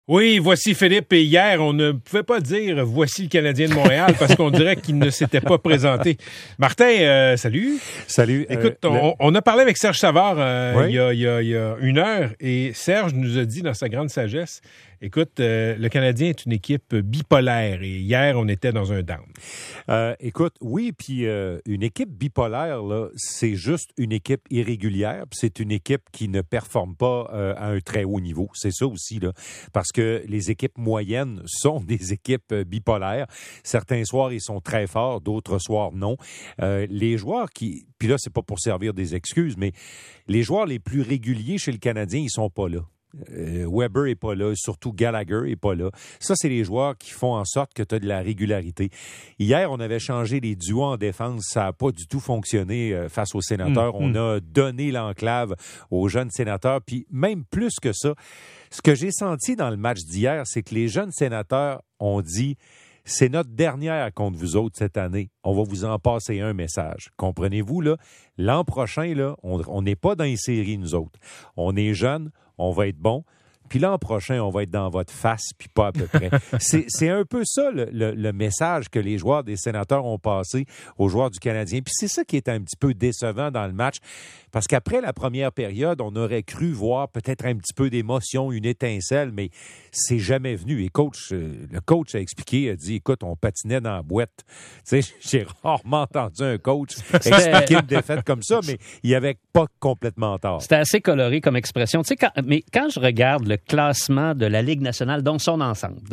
Oui, voici Philippe. Et hier, on ne pouvait pas dire « voici le Canadien de Montréal » parce qu'on dirait qu'il ne s'était pas présenté. Martin, salut. Salut. Écoute, on a parlé avec Serge Savard il y a une heure et Serge nous a dit dans sa grande sagesse, écoute, le Canadien est une équipe bipolaire et hier, on était dans un down. Écoute, oui, puis une équipe bipolaire, là, c'est juste une équipe irrégulière, puis c'est une équipe qui ne performe pas à un très haut niveau. C'est ça aussi, là, parce que les équipes moyennes sont des équipes bipolaires. Certains soirs, ils sont très forts, d'autres soirs, non. Les joueurs qui... Puis là, c'est pas pour servir des excuses, mais les joueurs les plus réguliers chez le Canadien, ils sont pas là. Weber est pas là, surtout Gallagher est pas là. Ça, c'est les joueurs qui font en sorte que tu as de la régularité. Hier, on avait changé les duos en défense. Ça n'a pas du tout fonctionné face aux Sénateurs. On a donné l'enclave aux jeunes Sénateurs. Puis même plus que ça, ce que j'ai senti dans le match d'hier, c'est que les jeunes Sénateurs ont dit... C'est notre dernière contre vous autres cette année. On va vous en passer un message. Comprenez-vous, là? L'an prochain, là, on n'est pas dans les séries, nous autres. On est jeunes, on va être bons. Puis l'an prochain, on va être dans votre face, puis pas à peu près. C'est un peu ça le message que les joueurs des Sénateurs ont passé aux joueurs du Canadien. Puis c'est ça qui est un petit peu décevant dans le match. Parce qu'après la première période, on aurait cru voir peut-être un petit peu d'émotion, une étincelle, mais c'est jamais venu. Et le coach a expliqué, a dit, écoute, on patinait dans la boîte. Tu sais, j'ai rarement entendu un coach expliquer une défaite comme ça, mais il avait pas complètement tort. C'était assez coloré comme expression. Tu sais, quand je regarde le classement de la Ligue nationale dans son ensemble,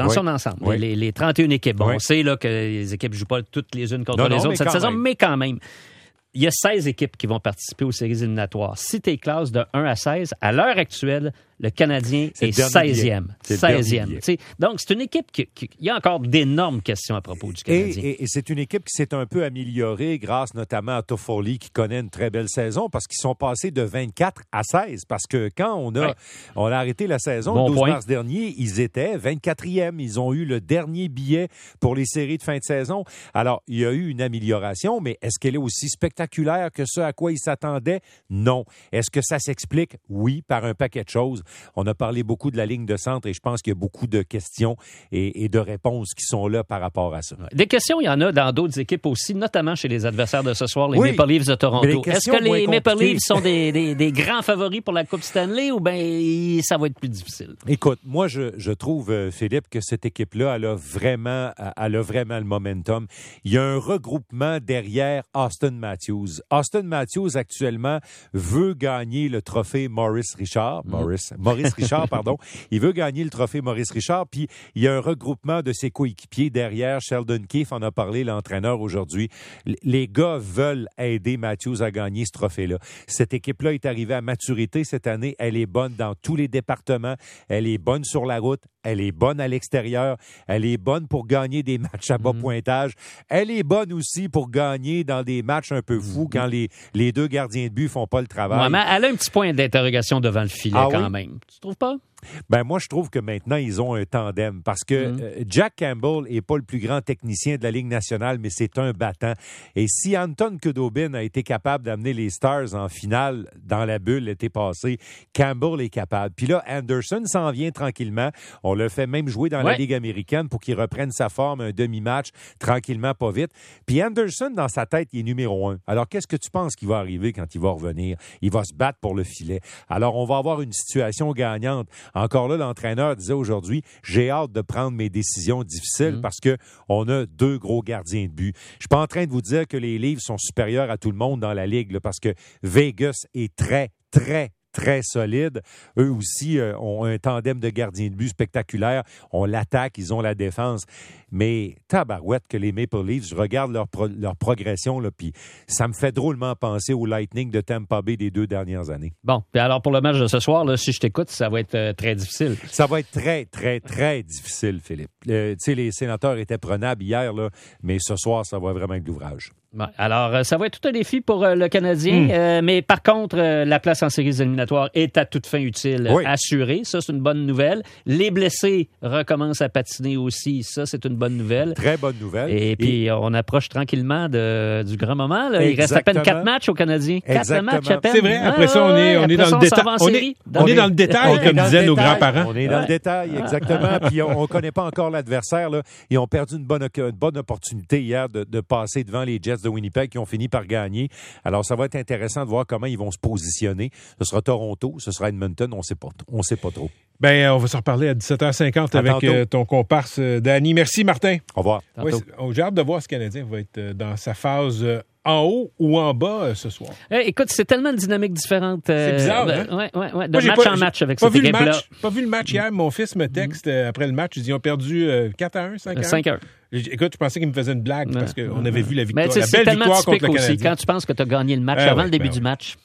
les 31 équipes, on sait là, que les équipes ne jouent pas toutes les unes contre les autres cette saison, mais quand même. Il y a 16 équipes qui vont participer aux séries éliminatoires. Si tu es classe de 1 à 16, à l'heure actuelle, le Canadien est 16e. 16e. Donc, c'est une équipe qui il y a encore d'énormes questions à propos du Canadien. Et c'est une équipe qui s'est un peu améliorée grâce notamment à Toffoli qui connaît une très belle saison parce qu'ils sont passés de 24 à 16. Parce que quand on a arrêté la saison, le 12 mars dernier, ils étaient 24e. Ils ont eu le dernier billet pour les séries de fin de saison. Alors, il y a eu une amélioration, mais est-ce qu'elle est aussi spectaculaire que ce à quoi ils s'attendaient? Non. Est-ce que ça s'explique? Oui, par un paquet de choses. On a parlé beaucoup de la ligne de centre et je pense qu'il y a beaucoup de questions et de réponses qui sont là par rapport à ça. Des questions, il y en a dans d'autres équipes aussi, notamment chez les adversaires de ce soir, les Maple Leafs de Toronto. Est-ce que les Maple Leafs sont des grands favoris pour la Coupe Stanley ou bien ça va être plus difficile? Écoute, moi, je trouve, Philippe, que cette équipe-là, elle a vraiment le momentum. Il y a un regroupement derrière Auston Matthews. Auston Matthews, actuellement, veut gagner le trophée Maurice Richard. Maurice Richard, pardon. Il veut gagner le trophée Maurice Richard, puis il y a un regroupement de ses coéquipiers derrière. Sheldon Keefe en a parlé, l'entraîneur, aujourd'hui. Les gars veulent aider Matthews à gagner ce trophée-là. Cette équipe-là est arrivée à maturité cette année. Elle est bonne dans tous les départements. Elle est bonne sur la route. Elle est bonne à l'extérieur. Elle est bonne pour gagner des matchs à bas pointage. Elle est bonne aussi pour gagner dans des matchs un peu fous quand les deux gardiens de but font pas le travail. Ouais, mais elle a un petit point d'interrogation devant le filet quand même. Tu trouves pas? Ben moi, je trouve que maintenant, ils ont un tandem parce que Jack Campbell est pas le plus grand technicien de la Ligue nationale, mais c'est un battant. Et si Anton Khudobin a été capable d'amener les Stars en finale dans la bulle l'été passé, Campbell est capable. Puis là, Anderson s'en vient tranquillement. On le fait même jouer dans la Ligue américaine pour qu'il reprenne sa forme, un demi-match, tranquillement, pas vite. Puis Anderson, dans sa tête, il est numéro 1. Alors, qu'est-ce que tu penses qu'il va arriver quand il va revenir? Il va se battre pour le filet. Alors, on va avoir une situation gagnante. Encore là, l'entraîneur disait aujourd'hui, j'ai hâte de prendre mes décisions difficiles parce que on a deux gros gardiens de but. Je suis pas en train de vous dire que les Leafs sont supérieurs à tout le monde dans la Ligue là, parce que Vegas est très, très, très solide. Eux aussi ont un tandem de gardiens de but spectaculaire. On l'attaque, ils ont la défense. Mais tabarouette que les Maple Leafs, je regarde leur progression, là, puis ça me fait drôlement penser au Lightning de Tampa Bay des 2 dernières années. Bon, puis alors pour le match de ce soir, là, si je t'écoute, ça va être très difficile. Ça va être très, très, très difficile, Philippe. Tu sais, les Sénateurs étaient prenables hier, là, mais ce soir, ça va vraiment être de l'ouvrage. Bon, alors, ça va être tout un défi pour le Canadien, mais par contre, la place en séries éliminatoires est à toute fin utile assurée. Ça, c'est une bonne nouvelle. Les blessés recommencent à patiner aussi. Ça, c'est une bonne nouvelle. Très bonne nouvelle. Et puis, on approche tranquillement du grand moment. Là. Il reste à peine 4 matchs aux Canadiens. 4 matchs à peine. C'est vrai. Après ça, on est dans le détail. On est dans le détail, comme disaient nos grands-parents. On est dans le détail, exactement. Puis, on ne connaît pas encore l'adversaire. Là. Ils ont perdu une bonne opportunité hier de passer devant les Jets de Winnipeg qui ont fini par gagner. Alors, ça va être intéressant de voir comment ils vont se positionner. Ce sera Toronto, ce sera Edmonton, on ne sait pas trop. Ben, on va s'en reparler à 17h50 avec ton comparse Danny. Merci, Martin. Au revoir. Oui, j'ai hâte de voir ce Canadien va être dans sa phase en haut ou en bas ce soir. Écoute, c'est tellement une dynamique différente. C'est bizarre, hein? Ouais. De match en match avec cette équipe-là. Pas vu le match hier. Mon fils me texte après le match. Ils ont perdu 4-1, 5-1. 5-1. Écoute, je pensais qu'il me faisait une blague parce qu'on avait vu la victoire. Mais la belle victoire contre le Canadien. aussi, quand tu penses que tu as gagné le match avant le début du match.